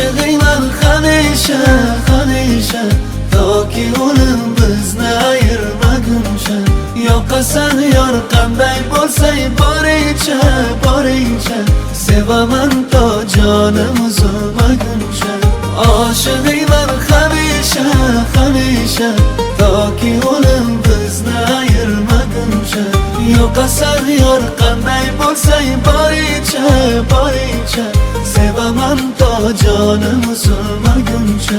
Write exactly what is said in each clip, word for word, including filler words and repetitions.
Oshig'ingman hamisha, hamisha, toki o'lim bizni ayirmaguncha. Yoqasan yor qanday bo'lsang boringcha, boringcha, sevaman to jonim uzilmaguncha. Oshig'ingman hamisha, hamisha, toki o'lim bizni ayirmaguncha. Yoqasan yor qanday bo'lsang boringcha, boringcha, sevaman to jonim uzilmaguncha.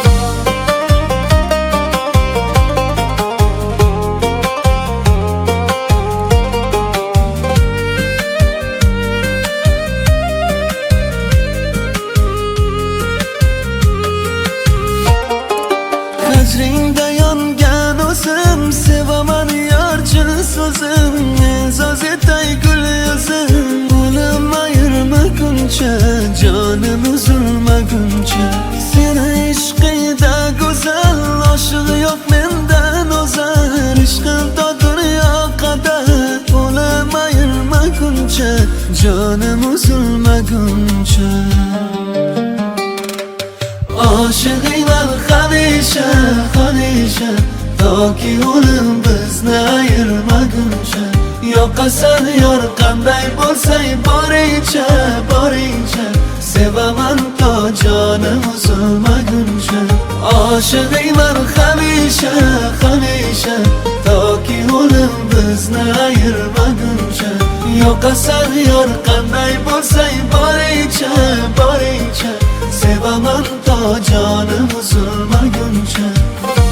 Hajringda yongan o'zim, sevaman yor chin so'zim. So'z etay gul yuzim, o'lim ayirmaguncha, jonim uzilmaguncha. Seni ishqingda go'zal, oshig'i yo'q mendan o'zar. Ishqim to dunyo qadar, o'lim ayirmaguncha, jonim uzilmaguncha. Oshig'ingman hamisha, hamisha, toki o'lim bizni ayirmaguncha. Yoqasan yor qanday bo'lsang boringcha, boringcha, sevaman to jonim uzilmaguncha. Oshig'ingman hamisha, hamisha, toki o'lim bizni ayirmaguncha. Yoqasan yor qanday bo'lsang boringcha, boringcha, sevaman to jonim uzilmaguncha.